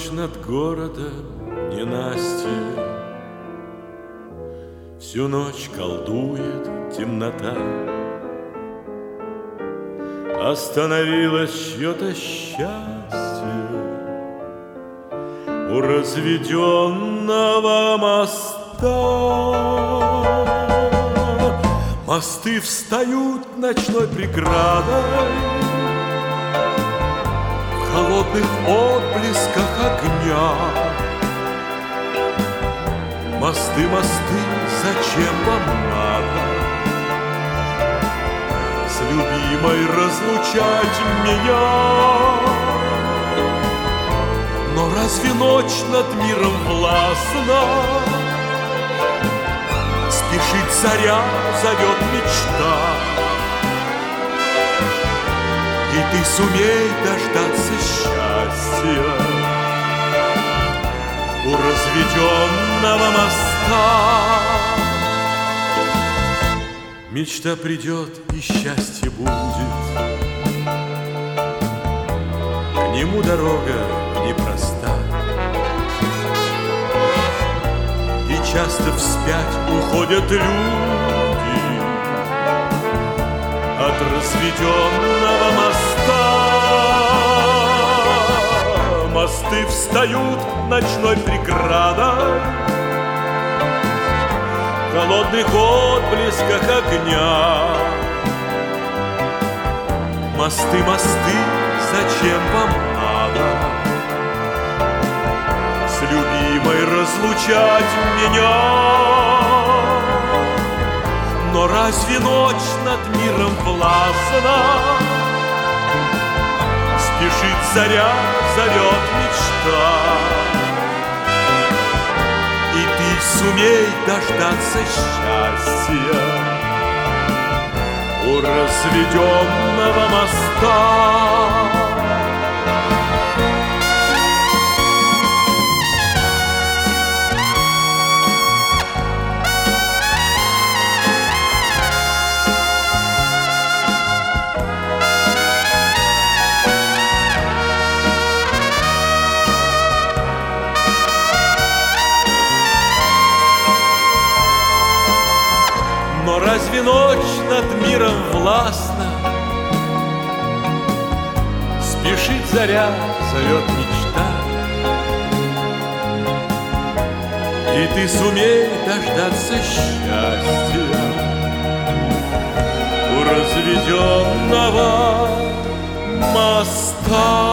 ночь над городом ненастье, всю ночь колдует темнота. Остановилось чье-то счастье у разведенного моста. Мосты встают ночной преградой в холодных отблесках огня. Мосты, мосты, зачем вам надо с любимой разлучать меня? Но разве ночь над миром властна? Спешит заря, зовет мечта. И ты сумей дождаться счастья у разведенного моста. Мечта придет и счастье будет, к нему дорога непроста. И часто вспять уходят люди от разведенного моста. Мосты встают ночной преградой в холодных отблесках огня. Мосты, мосты, зачем вам надо с любимой разлучать меня? Но разве ночь над миром властна? Спешит заря, зовет мечта. И ты сумей дождаться счастья у разведенного моста. Но разве ночь над миром властна? Спешит заря, зовет мечта. И ты сумей дождаться счастья у разведенного моста.